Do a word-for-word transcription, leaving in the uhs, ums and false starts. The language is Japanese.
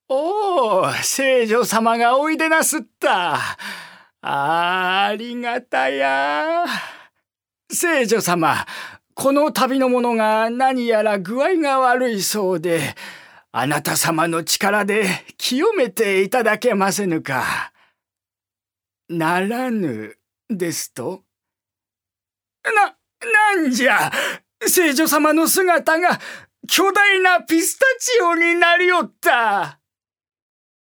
おお、聖女様がおいでなすった。ああ、ありがたや。聖女様、この旅の者が何やら具合が悪いそうで、あなた様の力で清めていただけませぬか。ならぬ、ですと？な、なんじゃ、聖女様の姿が巨大なピスタチオになりおった。